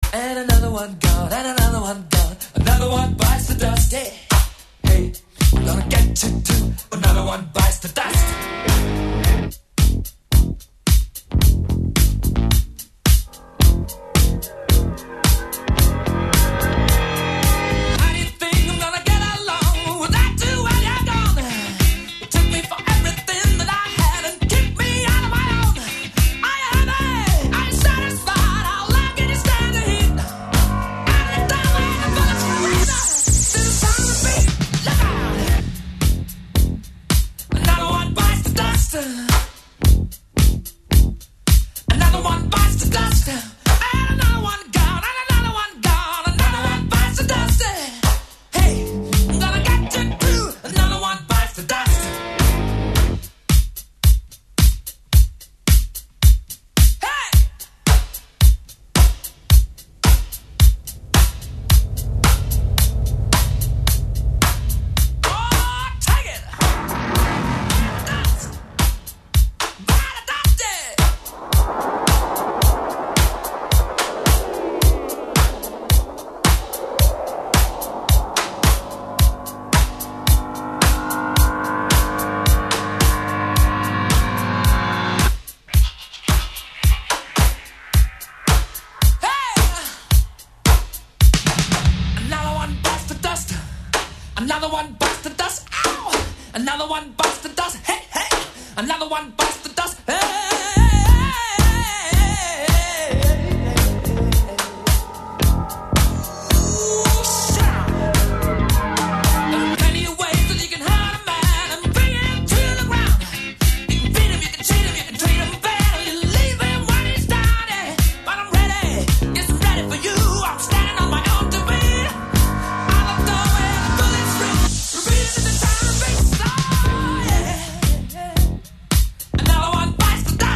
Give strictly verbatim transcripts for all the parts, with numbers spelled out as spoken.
And another one gone, and another one gone. Another one bites the dust. Hey, hey, I'm gonna get you too. Another one bites the dust. Another one bites the dust. Ow! Another one bites the dust. Hey, hey! Another one bites the dust. Hey! Another one bites the dust.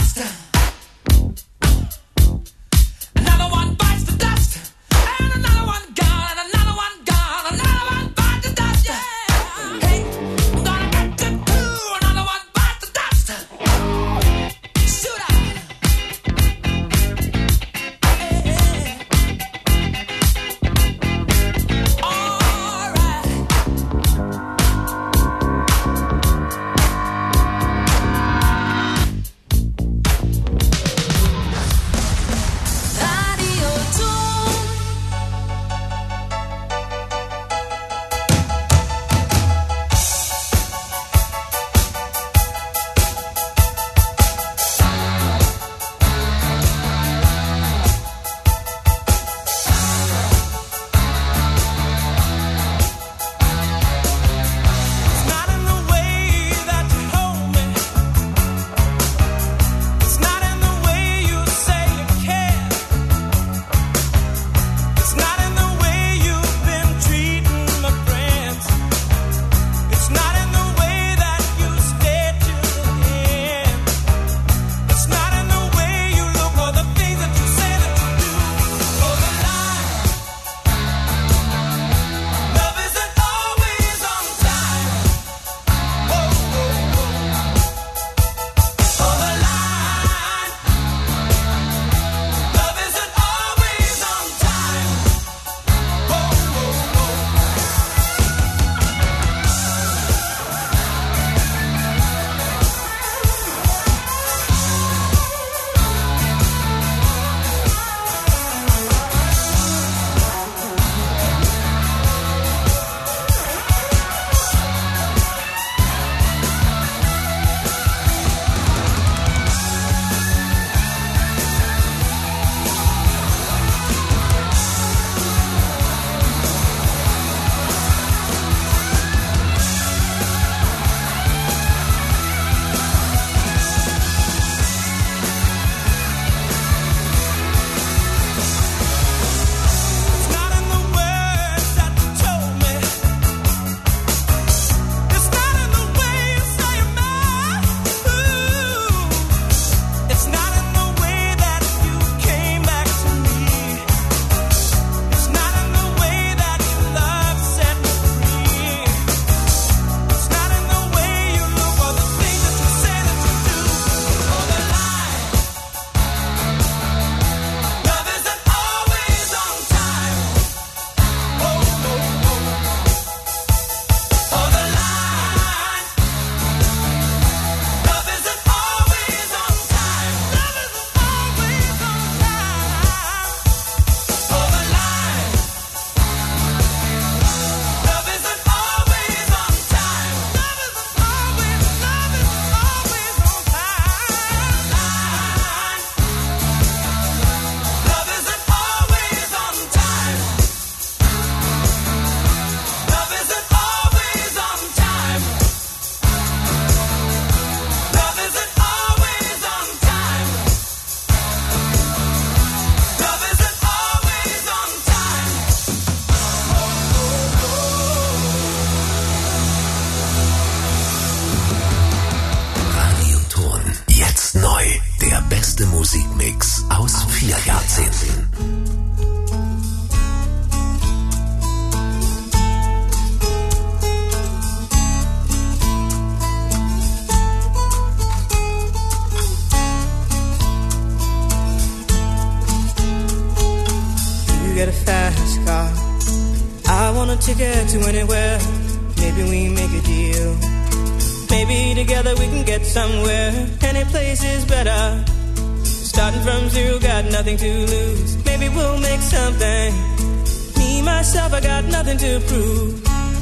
You got a fast car, I want a ticket to anywhere. Maybe we make a deal. Maybe together we can get somewhere. Any place is better. Starting from zero, got nothing to lose. Maybe we'll make something. Me, myself, I got nothing to prove.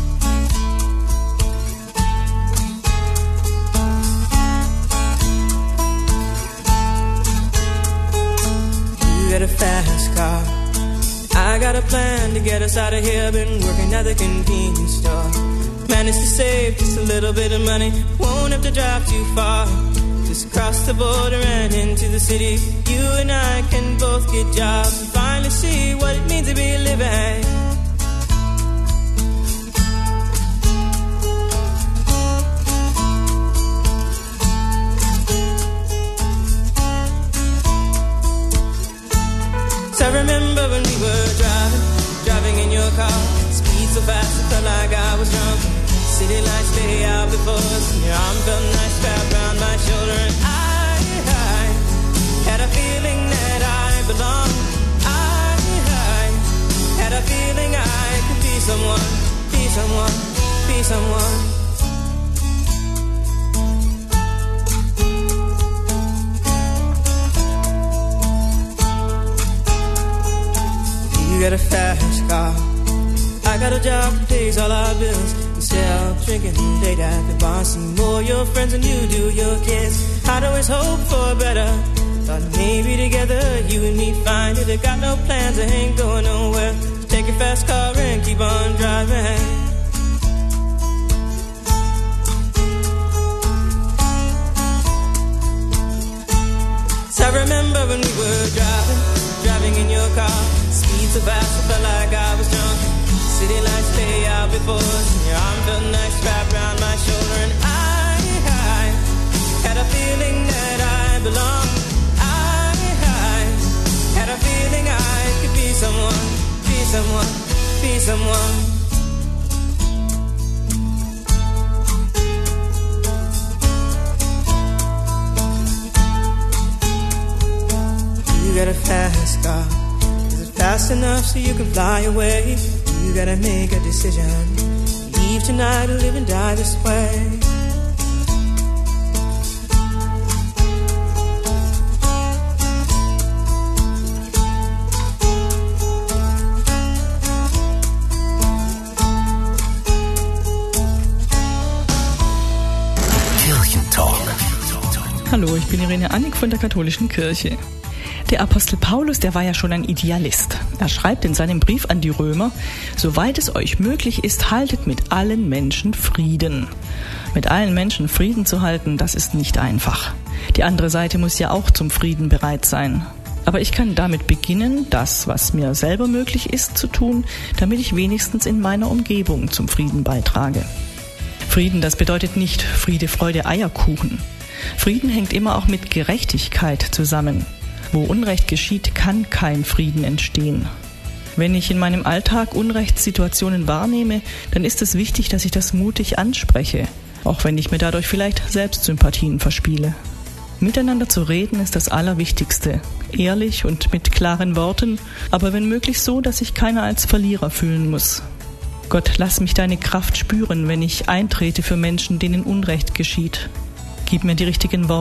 You got a fast car, I got a plan to get us out of here. Been working at the convenience store. Managed to save just a little bit of money. Won't have to drive too far. Just cross the border and into the city. You and I can both get jobs and finally see what it means to be living. So I remember when we were driving, driving in your car. Speed so fast it felt like I was drunk. City lights lay out before us, and your arm felt nice wrapped around my shoulder. And I, I had a feeling that I belonged. I, I had a feeling I could be someone, be someone, be someone. You got a fast car, I got a job that pays all our bills. Sell, drinking, date at the bar. See more your friends than you do your kids. I'd always hope for better. Thought maybe together you and me find it. I got no plans, I ain't going nowhere. So take your fast car and keep on driving. So I remember when we were driving, driving in your car. Speed so fast I felt like I was drunk. City lights lay out before us, and your arm felt nice wrapped around my shoulder. And I, I had a feeling that I belonged. I, I had a feeling I could be someone, be someone, be someone. You got a fast car, is it fast enough so you can fly away? You gotta make a decision. Leave tonight or live and die this way. Kirchentalk. Hallo, ich bin Irene Annik von der Katholischen Kirche. Der Apostel Paulus, der war ja schon ein Idealist. Er schreibt in seinem Brief an die Römer: Soweit es euch möglich ist, haltet mit allen Menschen Frieden. Mit allen Menschen Frieden zu halten, das ist nicht einfach. Die andere Seite muss ja auch zum Frieden bereit sein. Aber ich kann damit beginnen, das, was mir selber möglich ist, zu tun, damit ich wenigstens in meiner Umgebung zum Frieden beitrage. Frieden, das bedeutet nicht Friede, Freude, Eierkuchen. Frieden hängt immer auch mit Gerechtigkeit zusammen. Wo Unrecht geschieht, kann kein Frieden entstehen. Wenn ich in meinem Alltag Unrechtssituationen wahrnehme, dann ist es wichtig, dass ich das mutig anspreche, auch wenn ich mir dadurch vielleicht Selbstsympathien verspiele. Miteinander zu reden ist das Allerwichtigste, ehrlich und mit klaren Worten, aber wenn möglich so, dass sich keiner als Verlierer fühlen muss. Gott, lass mich deine Kraft spüren, wenn ich eintrete für Menschen, denen Unrecht geschieht. Gib mir die richtigen Worte.